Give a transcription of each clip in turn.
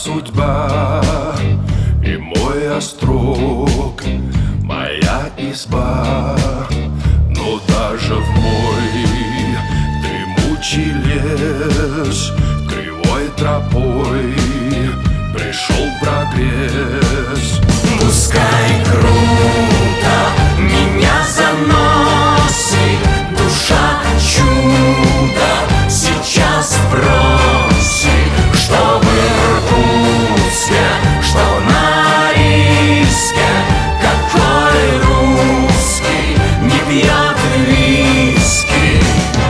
судьба и мой острог, моя изба. Но даже в мой дремучий лес кривой тропой пришел прогресс. Пускай круто меня заносит, душа чудо сейчас просит, чтобы Иркутске, что на риске, какой русский не пьет виски.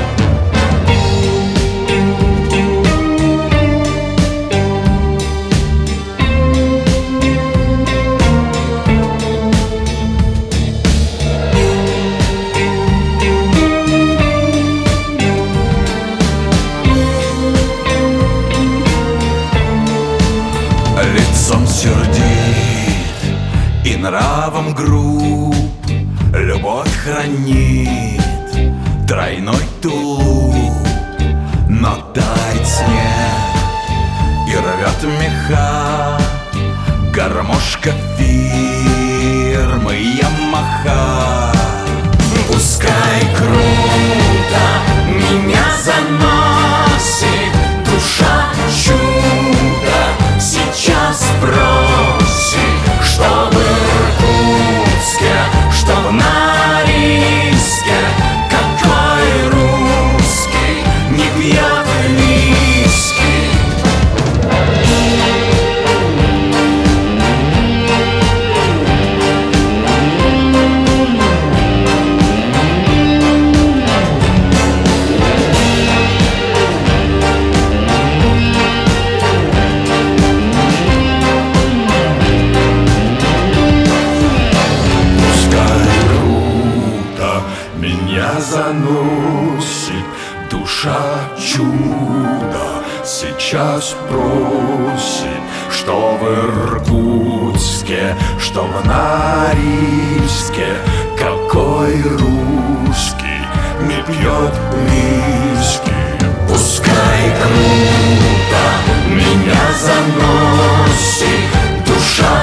Лицом сердит и нравом груб, любовь хранит тройной тулуп. Но тает снег и рвет меха гармошка фирмы Ямаха. Пускай круто меня заносит, душа чудо сейчас просит, чтобы Иркутске, чтоб на риске, какой русский не пьет виски. Меня заносит, душа чудо сейчас просит, что в Иркутске, что в Норильске, какой русский не пьет виски. Пускай круто меня заносит, душа